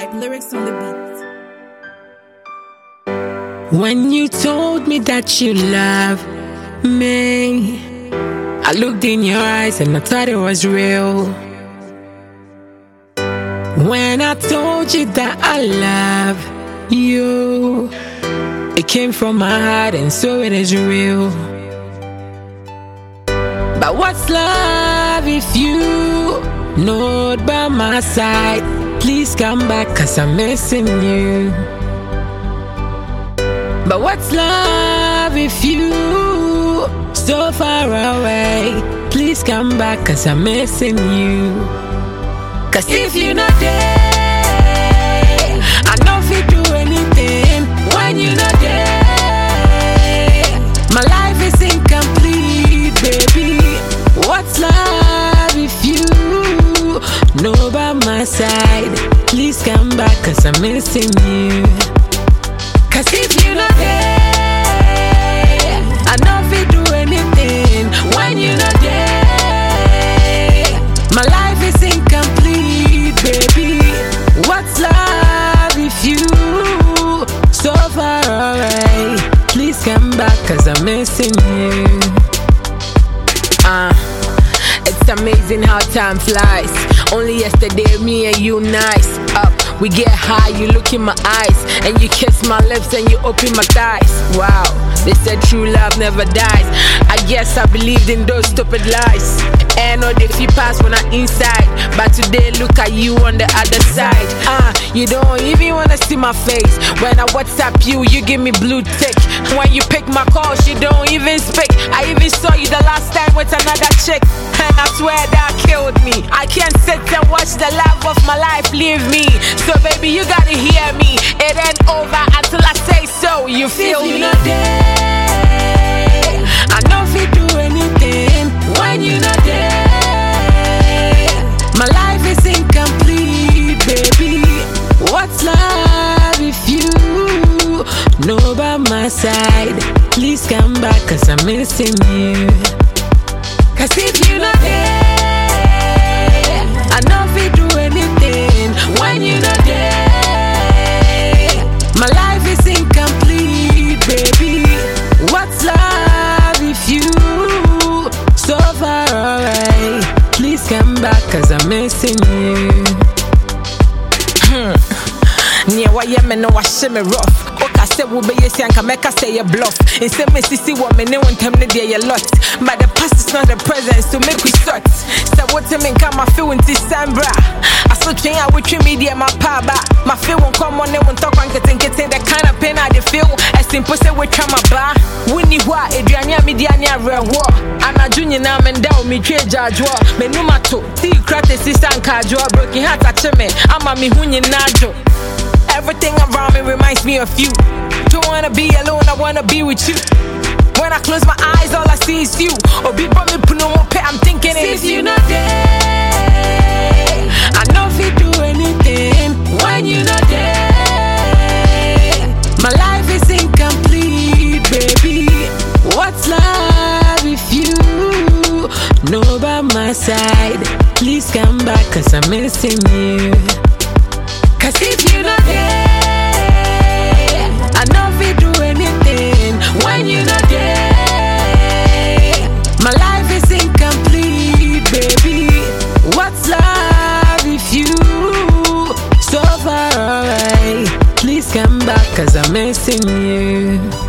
Lyrics on the beat. When you told me that you love me, I looked in your eyes and I thought it was real. When I told you that I love you, it came from my heart and so it is real. But what's love if you not by my side? Please come back 'cause I'm missing you. But what's love if you so far away? Please come back 'cause I'm missing you. 'Cause if you're not there, I know if you do anything when you're not there. My life is incomplete, baby. What's love if you know by my side? Please come back 'cause I'm missing you. 'Cause if you're not there, I know if you do anything when you're not there. My life is incomplete, baby. What's love if you so far away? Please come back 'cause I'm missing you. It's amazing how time flies. Only yesterday, me and you nice. Up, we get high, you look in my eyes, and you kiss my lips and you open my thighs. Wow, they said true love never dies. I guess I believed in those stupid lies. And all they feel pass when I'm inside, but today look at you on the other side. You don't even wanna see my face. When I WhatsApp you, you give me blue tick. When you pick my calls, you don't even speak. I even saw you the last time with another chick, and I swear that killed me. I can't sit and watch the love of my life leave me. So baby, you gotta hear me. It ain't over until I say so. You feel me? If you're not there, I know if you do anything when you're not there. My life is incomplete, baby. What's love if you know by my side? Please come back 'cause I'm missing you. 'Cause if you're not there, I know if you do anything when you're not there. My life is incomplete, baby. What's love if you so far away? Please come back 'cause I'm missing you. Near why you know I shimmy rough. I said we'll be yes and can make us say a bluff. Instead me see what me know and tell me they a lot. But the past is not the present, so make we start. So what I mean come I feel in December. I saw train I with media my paba. My feel won't come on, they won't talk on getting the kind of pain I feel. As simple say we come a bar. Winnie wa Adriania media near war. I'm a junior now and down me trade judge war. Me no matter. See you crack the sister and casual broken heart at me. I'm a me hunyin najo. Everything around me reminds me of you. Don't wanna be alone, I wanna be with you. When I close my eyes, all I see is you. Oh, be me puno mo pe, I'm thinking if you're not there, I know if you do anything when you're not there. My life is incomplete, baby. What's love if you know by my side? Please come back 'cause I'm missing you. 'Cause if you're not there, I know if you do anything when you're not there. My life is incomplete, baby. What's love if you so far away? Please come back 'cause I'm missing you.